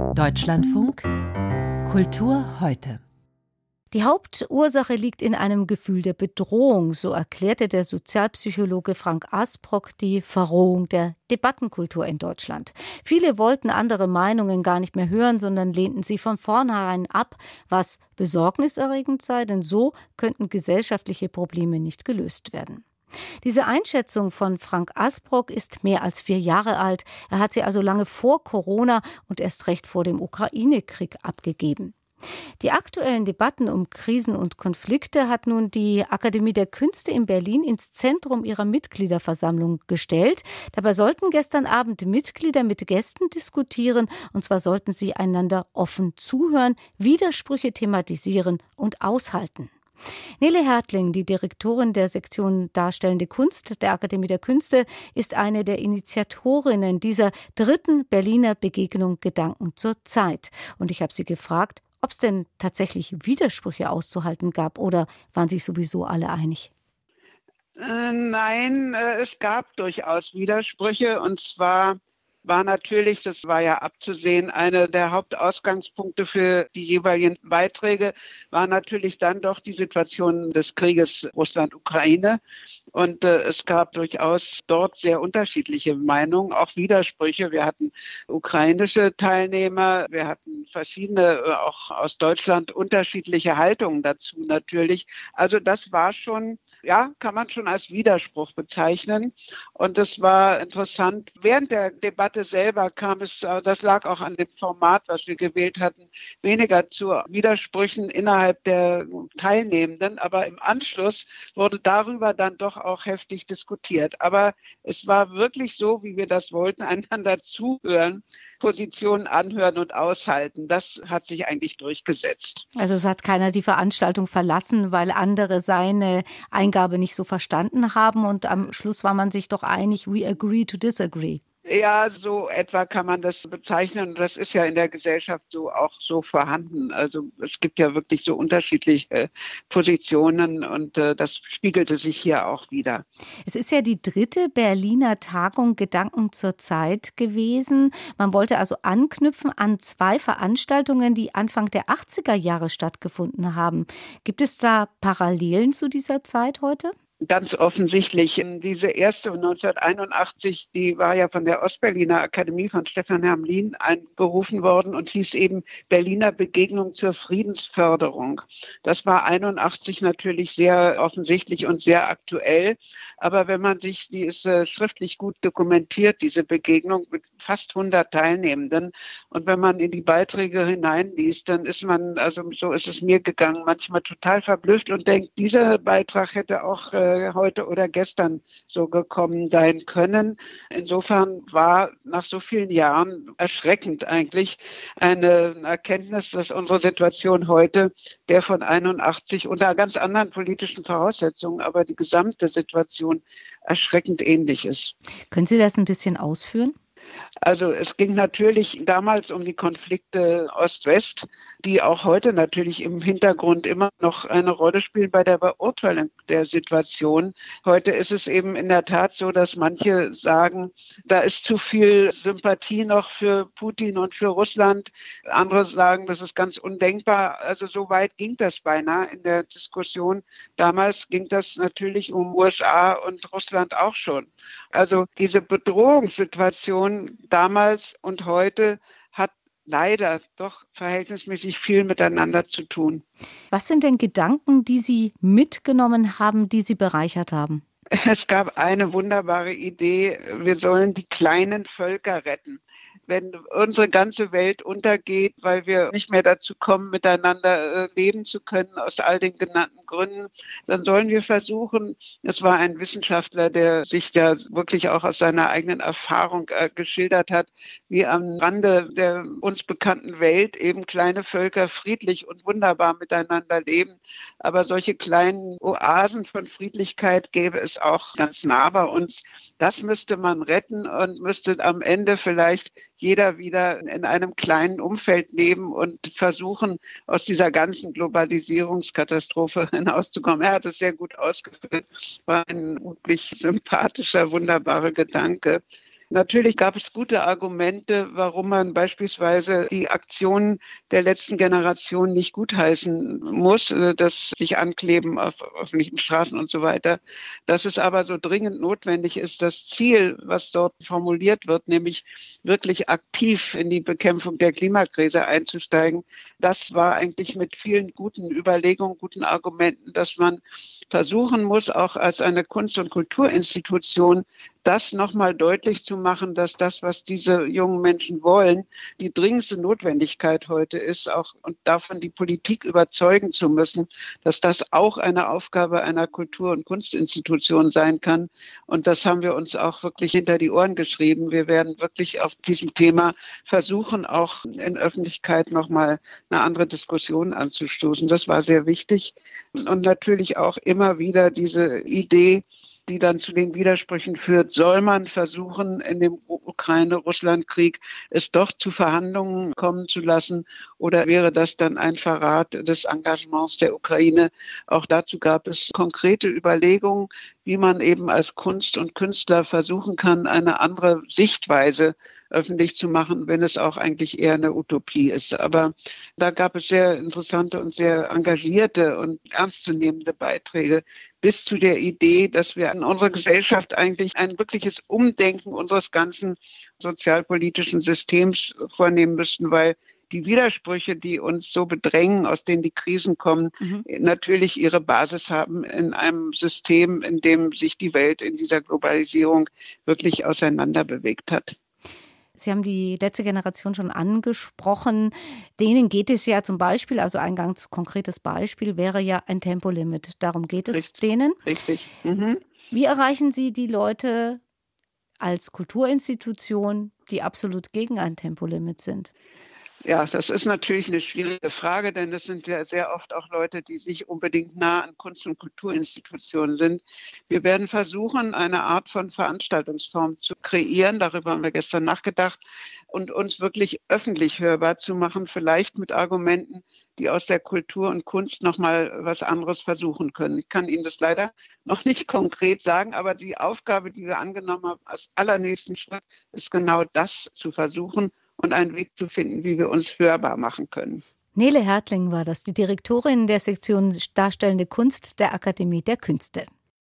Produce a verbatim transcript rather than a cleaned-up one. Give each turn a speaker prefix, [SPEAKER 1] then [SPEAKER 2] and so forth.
[SPEAKER 1] Deutschlandfunk Kultur heute.
[SPEAKER 2] Die Hauptursache liegt in einem Gefühl der Bedrohung, so erklärte der Sozialpsychologe Frank Asbrock die Verrohung der Debattenkultur in Deutschland. Viele wollten andere Meinungen gar nicht mehr hören, sondern lehnten sie von vornherein ab, was besorgniserregend sei, denn so könnten gesellschaftliche Probleme nicht gelöst werden. Diese Einschätzung von Frank Asbrock ist mehr als vier Jahre alt. Er hat sie also lange vor Corona und erst recht vor dem Ukraine-Krieg abgegeben. Die aktuellen Debatten um Krisen und Konflikte hat nun die Akademie der Künste in Berlin ins Zentrum ihrer Mitgliederversammlung gestellt. Dabei sollten gestern Abend Mitglieder mit Gästen diskutieren, und zwar sollten sie einander offen zuhören, Widersprüche thematisieren und aushalten. Nele Hertling, die Direktorin der Sektion Darstellende Kunst der Akademie der Künste, ist eine der Initiatorinnen dieser dritten Berliner Begegnung Gedanken zur Zeit. Und ich habe sie gefragt, ob es denn tatsächlich Widersprüche auszuhalten gab oder waren sich sowieso alle einig?
[SPEAKER 3] Äh, nein, äh, es gab durchaus Widersprüche, und zwar war natürlich, das war ja abzusehen, einer der Hauptausgangspunkte für die jeweiligen Beiträge, war natürlich dann doch die Situation des Krieges Russland-Ukraine. Und äh, es gab durchaus dort sehr unterschiedliche Meinungen, auch Widersprüche. Wir hatten ukrainische Teilnehmer, wir hatten verschiedene, äh, auch aus Deutschland, unterschiedliche Haltungen dazu natürlich. Also das war schon, ja, kann man schon als Widerspruch bezeichnen. Und es war interessant, während der Debatte selber kam es, das lag auch an dem Format, was wir gewählt hatten, weniger zu Widersprüchen innerhalb der Teilnehmenden. Aber im Anschluss wurde darüber dann doch auch heftig diskutiert. Aber es war wirklich so, wie wir das wollten, einander zuhören, Positionen anhören und aushalten. Das hat sich eigentlich durchgesetzt.
[SPEAKER 2] Also es hat keiner die Veranstaltung verlassen, weil andere seine Eingabe nicht so verstanden haben, und am Schluss war man sich doch einig, we agree to disagree.
[SPEAKER 3] Ja, so etwa kann man das bezeichnen. Und das ist ja in der Gesellschaft so auch so vorhanden. Also es gibt ja wirklich so unterschiedliche Positionen, und äh, das spiegelte sich hier auch wieder.
[SPEAKER 2] Es ist ja die dritte Berliner Tagung Gedanken zur Zeit gewesen. Man wollte also anknüpfen an zwei Veranstaltungen, die Anfang der achtziger Jahre stattgefunden haben. Gibt es da Parallelen zu dieser Zeit heute?
[SPEAKER 3] Ganz offensichtlich. Diese erste neunzehnhunderteinundachtzig, die war ja von der Ostberliner Akademie von Stefan Hermlin einberufen worden und hieß eben Berliner Begegnung zur Friedensförderung. Das war einundachtzig natürlich sehr offensichtlich und sehr aktuell. Aber wenn man sich, die ist äh, schriftlich gut dokumentiert, diese Begegnung mit fast hundert Teilnehmenden. Und wenn man in die Beiträge hineinliest, dann ist man, also so ist es mir gegangen, manchmal total verblüfft und denkt, dieser Beitrag hätte auch äh, heute oder gestern so gekommen sein können. Insofern war nach so vielen Jahren erschreckend eigentlich eine Erkenntnis, dass unsere Situation heute der von einundachtzig unter ganz anderen politischen Voraussetzungen, aber die gesamte Situation erschreckend ähnlich ist.
[SPEAKER 2] Können Sie das ein bisschen ausführen?
[SPEAKER 3] Also es ging natürlich damals um die Konflikte Ost-West, die auch heute natürlich im Hintergrund immer noch eine Rolle spielen bei der Beurteilung der Situation. Heute ist es eben in der Tat so, dass manche sagen, da ist zu viel Sympathie noch für Putin und für Russland. Andere sagen, das ist ganz undenkbar. Also so weit ging das beinahe in der Diskussion. Damals ging das natürlich um U S A und Russland auch schon. Also diese Bedrohungssituation damals und heute hat leider doch verhältnismäßig viel miteinander zu tun.
[SPEAKER 2] Was sind denn Gedanken, die Sie mitgenommen haben, die Sie bereichert haben?
[SPEAKER 3] Es gab eine wunderbare Idee, wir sollen die kleinen Völker retten. Wenn unsere ganze Welt untergeht, weil wir nicht mehr dazu kommen, miteinander leben zu können, aus all den genannten Gründen, dann sollen wir versuchen, es war ein Wissenschaftler, der sich da wirklich auch aus seiner eigenen Erfahrung äh, geschildert hat, wie am Rande der uns bekannten Welt eben kleine Völker friedlich und wunderbar miteinander leben. Aber solche kleinen Oasen von Friedlichkeit gäbe es auch ganz nah bei uns. Das müsste man retten und müsste am Ende vielleicht jeder wieder in einem kleinen Umfeld leben und versuchen, aus dieser ganzen Globalisierungskatastrophe hinauszukommen. Er hat es sehr gut ausgeführt. War ein wirklich sympathischer, wunderbarer Gedanke. Natürlich gab es gute Argumente, warum man beispielsweise die Aktionen der letzten Generation nicht gutheißen muss, das sich ankleben auf öffentlichen Straßen und so weiter. Dass es aber so dringend notwendig ist, das Ziel, was dort formuliert wird, nämlich wirklich aktiv in die Bekämpfung der Klimakrise einzusteigen, das war eigentlich mit vielen guten Überlegungen, guten Argumenten, dass man versuchen muss, auch als eine Kunst- und Kulturinstitution das nochmal deutlich zu machen, dass das, was diese jungen Menschen wollen, die dringendste Notwendigkeit heute ist, auch und davon die Politik überzeugen zu müssen, dass das auch eine Aufgabe einer Kultur- und Kunstinstitution sein kann. Und das haben wir uns auch wirklich hinter die Ohren geschrieben. Wir werden wirklich auf diesem Thema versuchen, auch in Öffentlichkeit nochmal eine andere Diskussion anzustoßen. Das war sehr wichtig. Und natürlich auch immer wieder diese Idee, die dann zu den Widersprüchen führt, soll man versuchen, in dem Ukraine-Russland-Krieg es doch zu Verhandlungen kommen zu lassen oder wäre das dann ein Verrat des Engagements der Ukraine? Auch dazu gab es konkrete Überlegungen, wie man eben als Kunst und Künstler versuchen kann, eine andere Sichtweise öffentlich zu machen, wenn es auch eigentlich eher eine Utopie ist. Aber da gab es sehr interessante und sehr engagierte und ernstzunehmende Beiträge bis zu der Idee, dass wir in unserer Gesellschaft eigentlich ein wirkliches Umdenken unseres ganzen sozialpolitischen Systems vornehmen müssten, weil die Widersprüche, die uns so bedrängen, aus denen die Krisen kommen, mhm. natürlich ihre Basis haben in einem System, in dem sich die Welt in dieser Globalisierung wirklich auseinanderbewegt hat.
[SPEAKER 2] Sie haben die letzte Generation schon angesprochen. Denen geht es ja zum Beispiel, also ein ganz konkretes Beispiel wäre ja ein Tempolimit. Darum geht es
[SPEAKER 3] Richtig,
[SPEAKER 2] denen.
[SPEAKER 3] Richtig. Mhm.
[SPEAKER 2] Wie erreichen Sie die Leute als Kulturinstitution, die absolut gegen ein Tempolimit sind?
[SPEAKER 3] Ja, das ist natürlich eine schwierige Frage, denn das sind ja sehr oft auch Leute, die nicht unbedingt nah an Kunst- und Kulturinstitutionen sind. Wir werden versuchen, eine Art von Veranstaltungsform zu kreieren, darüber haben wir gestern nachgedacht, und uns wirklich öffentlich hörbar zu machen, vielleicht mit Argumenten, die aus der Kultur und Kunst nochmal was anderes versuchen können. Ich kann Ihnen das leider noch nicht konkret sagen, aber die Aufgabe, die wir angenommen haben, als allernächsten Schritt, ist genau das zu versuchen, und einen Weg zu finden, wie wir uns hörbar machen können.
[SPEAKER 2] Nele Hertling war das, die Direktorin der Sektion Darstellende Kunst der Akademie der Künste.